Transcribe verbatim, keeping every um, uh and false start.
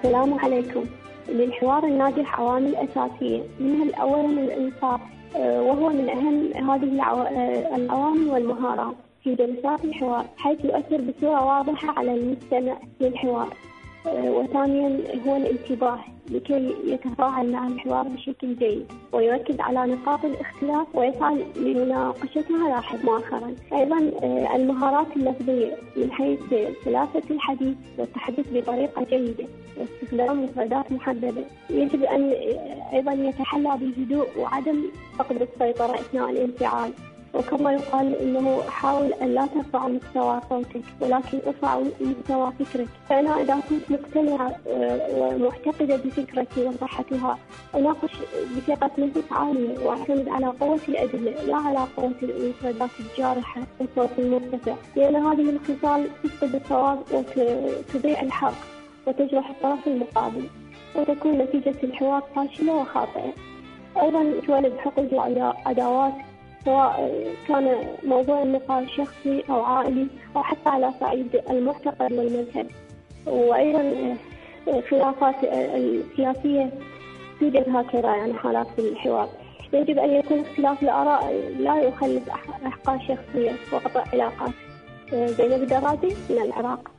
السلام عليكم. للحوار الناجح عوامل أساسية، منها أولا الإنصات، وهو من أهم هذه العوامل والمهارات في جلسات الحوار، حيث يؤثر بصورة واضحة على المستمع للحوار. وثانيا هو الانتباه لكي يتفاعل مع الحوار بشكل جيد ويركز على نقاط الاختلاف ويسعى لمناقشتها لاحقا مؤخرا. أيضا المهارات اللفظية من حيث سلاسة الحديث والتحدث بطريقة جيدة واستخدام مفردات محددة. يجب أن أيضا يتحلى بالهدوء وعدم فقد السيطرة أثناء الانفعال، وكما يقال إنه حاول أن لا ترفع مستوى صوتك ولكن ارفع مستوى فكرك. فأنا إذا كنت مقتنعة ومعتقدة بفكرتي وصحتها أناقش بثقة نفس عالية وأعتمد على قوة الأدلة لا على قوة المفردات الجارحة والصوت المرتفع، لأن هذه الخصال تفقد الصواب وتضيع الحق وتجرح الطرف المقابل وتكون نتيجة الحوار فاشلة وخاطئة. أيضا تولد حقد وعداوات، سواء كان موضوع النقاش شخصي أو عائلي أو حتى على صعيد المعتقد والمذهب. وأيضا خلافات السياسية توجد هكذا يعني حالات في الحوار. يجب أن يكون اختلاف الآراء لا يخلف أحقاد شخصية وقطع علاقات. زينب الدراجي من العراق.